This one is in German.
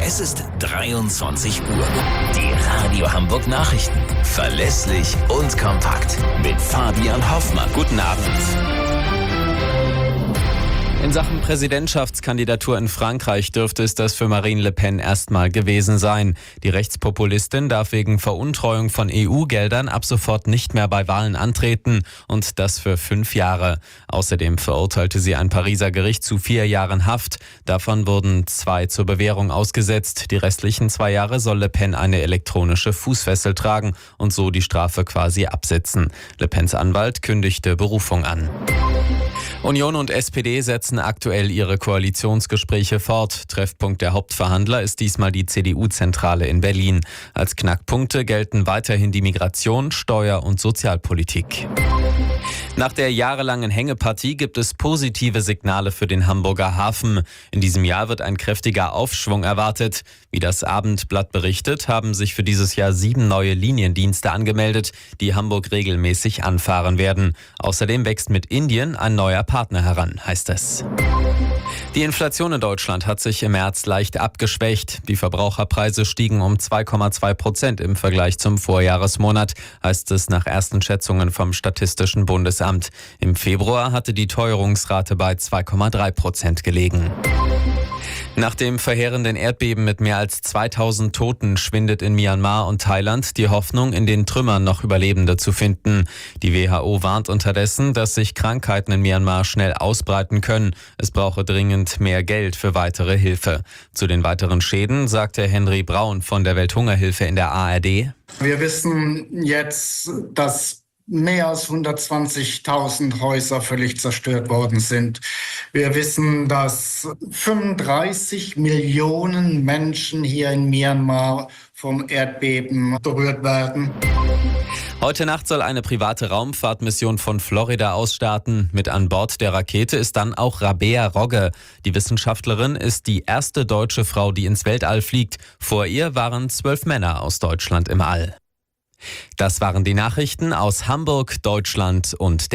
Es ist 23 Uhr. Die Radio Hamburg Nachrichten. Verlässlich und kompakt. Mit Fabian Hoffmann. Guten Abend. In Sachen Präsidentschaftskandidatur in Frankreich dürfte es das für Marine Le Pen erstmal gewesen sein. Die Rechtspopulistin darf wegen Veruntreuung von EU-Geldern ab sofort nicht mehr bei Wahlen antreten und das für 5 Jahre. Außerdem verurteilte sie ein Pariser Gericht zu 4 Jahren Haft. Davon wurden 2 zur Bewährung ausgesetzt. Die restlichen 2 Jahre soll Le Pen eine elektronische Fußfessel tragen und so die Strafe quasi absitzen. Le Pens Anwalt kündigte Berufung an. Union und SPD setzen aktuell ihre Koalitionsgespräche fort. Treffpunkt der Hauptverhandler ist diesmal die CDU-Zentrale in Berlin. Als Knackpunkte gelten weiterhin die Migration, Steuer- und Sozialpolitik. Nach der jahrelangen Hängepartie gibt es positive Signale für den Hamburger Hafen. In diesem Jahr wird ein kräftiger Aufschwung erwartet. Wie das Abendblatt berichtet, haben sich für dieses Jahr 7 neue Liniendienste angemeldet, die Hamburg regelmäßig anfahren werden. Außerdem wächst mit Indien ein neuer Partner heran, heißt es. Die Inflation in Deutschland hat sich im März leicht abgeschwächt. Die Verbraucherpreise stiegen um 2,2% im Vergleich zum Vorjahresmonat, heißt es nach ersten Schätzungen vom Statistischen Bundesamt. Im Februar hatte die Teuerungsrate bei 2,3% gelegen. Nach dem verheerenden Erdbeben mit mehr als 2000 Toten schwindet in Myanmar und Thailand die Hoffnung, in den Trümmern noch Überlebende zu finden. Die WHO warnt unterdessen, dass sich Krankheiten in Myanmar schnell ausbreiten können. Es brauche dringend mehr Geld für weitere Hilfe. Zu den weiteren Schäden sagte Henry Braun von der Welthungerhilfe in der ARD: Wir wissen jetzt, dass mehr als 120.000 Häuser völlig zerstört worden sind. Wir wissen, dass 35 Millionen Menschen hier in Myanmar vom Erdbeben berührt werden. Heute Nacht soll eine private Raumfahrtmission von Florida aus starten. Mit an Bord der Rakete ist dann auch Rabea Rogge. Die Wissenschaftlerin ist die erste deutsche Frau, die ins Weltall fliegt. Vor ihr waren 12 Männer aus Deutschland im All. Das waren die Nachrichten aus Hamburg, Deutschland und der